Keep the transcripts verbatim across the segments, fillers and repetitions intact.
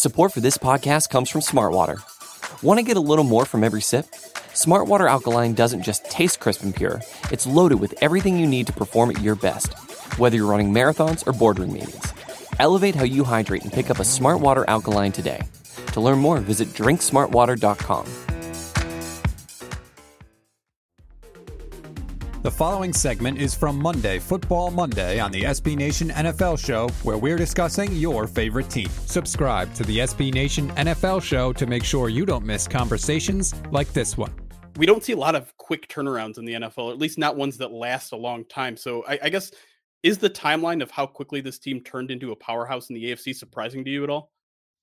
Support for this podcast comes from Smartwater. Want to get a little more from every sip? Smartwater Alkaline doesn't just taste crisp and pure, it's loaded with everything you need to perform at your best, whether you're running marathons or boardroom meetings. Elevate how you hydrate and pick up a Smartwater Alkaline today. To learn more, visit drink smartwater dot com. The following segment is from Monday, Football Monday on the S B Nation N F L Show, where we're discussing your favorite team. Subscribe to the S B Nation N F L Show to make sure you don't miss conversations like this one. We don't see a lot of quick turnarounds in the N F L, or at least not ones that last a long time. So I, I guess, is the timeline of how quickly this team turned into a powerhouse in the A F C surprising to you at all?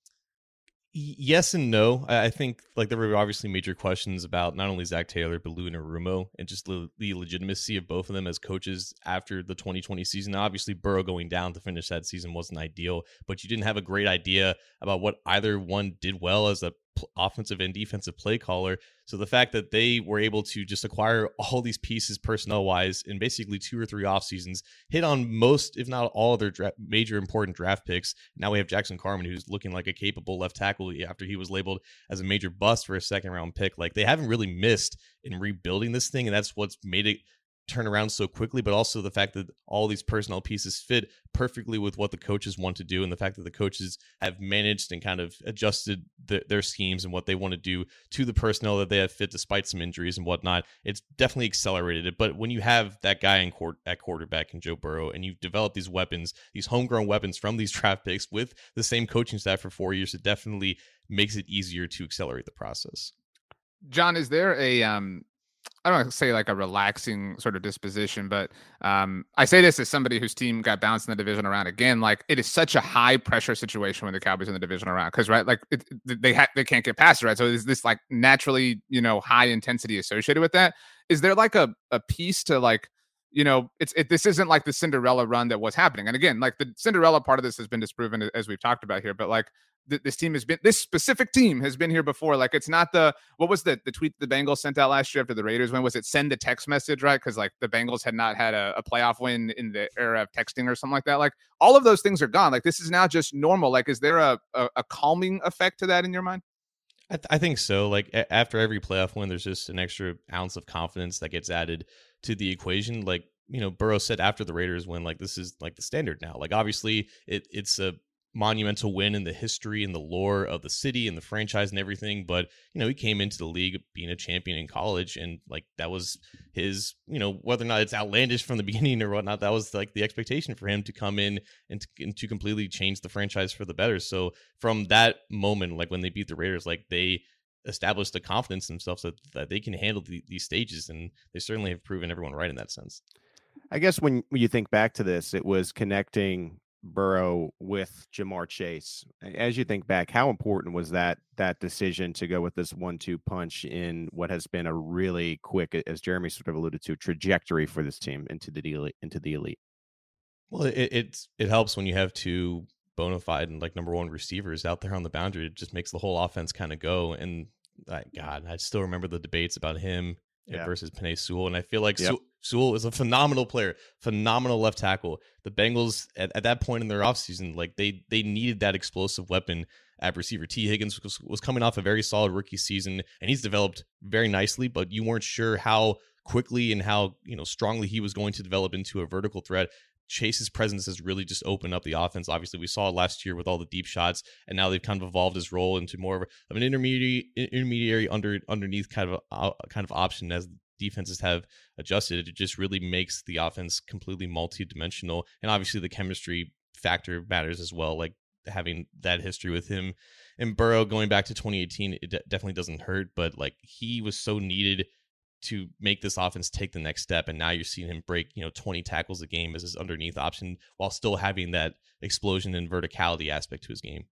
Yes and no. I think like there were obviously major questions about not only Zach Taylor, but Lou Anarumo, and just the, the legitimacy of both of them as coaches after the twenty twenty season. Obviously, Burrow going down to finish that season wasn't ideal, but you didn't have a great idea about what either one did well as a offensive and defensive play caller. So the fact that they were able to just acquire all these pieces personnel wise in basically two or three off seasons, hit on most, if not all of their dra- major important draft picks. Now we have Jackson Carman, who's looking like a capable left tackle after he was labeled as a major bust for a second round pick. Like, they haven't really missed in rebuilding this thing, and that's what's made it turn around so quickly, but also the fact that all these personnel pieces fit perfectly with what the coaches want to do, and the fact that the coaches have managed and kind of adjusted the, their schemes and what they want to do to the personnel that they have fit despite some injuries and whatnot. It's definitely accelerated it. But when you have that guy in court at quarterback in Joe Burrow, and you've developed these weapons, these homegrown weapons from these draft picks with the same coaching staff for four years, it definitely makes it easier to accelerate the process. John, is there a um I don't want to say like a relaxing sort of disposition, but um, I say this as somebody whose team got bounced in the division around again. Like, it is such a high pressure situation when the Cowboys in the division around, because right, like it, they ha- they can't get past it, right? So there's this like naturally, you know, high intensity associated with that. Is there like a a piece to like, you know, it's it, this isn't like the Cinderella run that was happening, and again, like the Cinderella part of this has been disproven as we've talked about here, but like. This team has been, this specific team has been here before. Like, it's not the, what was the, the tweet the Bengals sent out last year after the Raiders win? Was it send a text message, right? Because like the Bengals had not had a, a playoff win in the era of texting or something like that. Like, all of those things are gone. Like, this is now just normal. Like, is there a, a, a calming effect to that in your mind? I, th- I think so. Like, a- after every playoff win, there's just an extra ounce of confidence that gets added to the equation. Like, you know, Burrow said after the Raiders win, like, this is like the standard now. Like, obviously it it's a monumental win in the history and the lore of the city and the franchise and everything, but you know, he came into the league being a champion in college, and like that was his, you know, whether or not it's outlandish from the beginning or whatnot, that was like the expectation for him to come in and to, and to completely change the franchise for the better. So from that moment, like when they beat the Raiders, like they established the confidence in themselves that, that they can handle the, these stages, and they certainly have proven everyone right in that sense. I guess when, when you think back to this, it was connecting Burrow with Jamar Chase. As you think back, how important was that that decision to go with this one two punch in what has been a really quick, as Jeremy sort of alluded to, trajectory for this team into the elite, into the elite? Well, it it's it helps when you have two bona fide and like number one receivers out there on the boundary. It just makes the whole offense kind of go. And like, God, I still remember the debates about him yeah. versus Penei Sewell, and I feel like yep. Sewell, Sewell is a phenomenal player, phenomenal left tackle. The Bengals at, at that point in their offseason, like they they needed that explosive weapon at receiver. T. Higgins was, was coming off a very solid rookie season, and he's developed very nicely, but you weren't sure how quickly and how, you know, strongly he was going to develop into a vertical threat. Chase's presence has really just opened up the offense. Obviously, we saw it last year with all the deep shots, and now they've kind of evolved his role into more of an intermediary, intermediary under underneath kind of a, kind of option as defenses have adjusted. It just really makes the offense completely multi-dimensional, and obviously the chemistry factor matters as well. Like having that history with him and Burrow going back to twenty eighteen, it de- definitely doesn't hurt. But like he was so needed to make this offense take the next step, and now you're seeing him break, you know, twenty tackles a game as his underneath option while still having that explosion and verticality aspect to his game.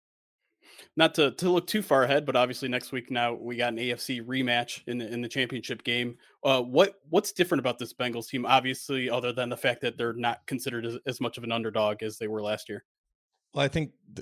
Not to, to look too far ahead, but obviously next week now we got an A F C rematch in the in the championship game. Uh, what what's different about this Bengals team, obviously, other than the fact that they're not considered as, as much of an underdog as they were last year? Well, I think th-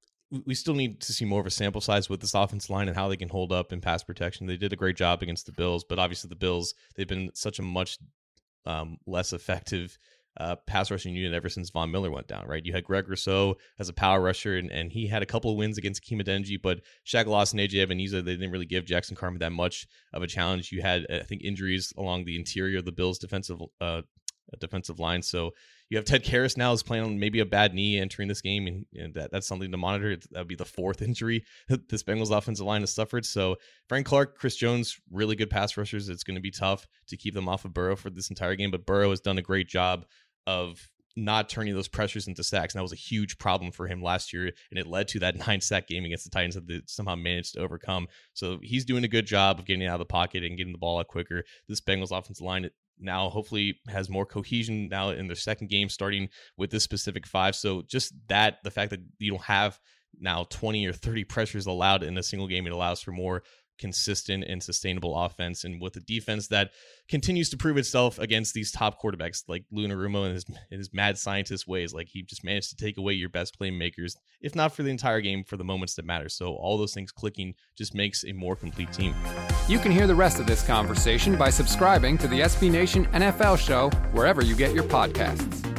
we still need to see more of a sample size with this offense line and how they can hold up in pass protection. They did a great job against the Bills, but obviously the Bills, they've been such a much um, less effective uh, pass rushing unit ever since Von Miller went down, right? You had Greg Rousseau as a power rusher, and, and he had a couple of wins against Keem Adeniji, but Shaq Lawson and A J Ebenezer, they didn't really give Jackson Carman that much of a challenge. You had, I think, injuries along the interior of the Bills' defensive uh, defensive line. So you have Ted Karras now is playing on maybe a bad knee entering this game, and, and that, that's something to monitor. That would be the fourth injury that this Bengals offensive line has suffered. So Frank Clark, Chris Jones, really good pass rushers. It's going to be tough to keep them off of Burrow for this entire game, but Burrow has done a great job of not turning those pressures into sacks. And that was a huge problem for him last year, and it led to that nine sack game against the Titans that they somehow managed to overcome. So he's doing a good job of getting out of the pocket and getting the ball out quicker. This Bengals offensive line now hopefully has more cohesion now in their second game, starting with this specific five. So just that, the fact that you don't have now twenty or thirty pressures allowed in a single game, it allows for more consistent and sustainable offense. And with a defense that continues to prove itself against these top quarterbacks like Lou Anarumo and his, his mad scientist ways, like he just managed to take away your best playmakers, if not for the entire game, for the moments that matter. So all those things clicking just makes a more complete team. You can hear the rest of this conversation by subscribing to the S B Nation N F L Show wherever you get your podcasts.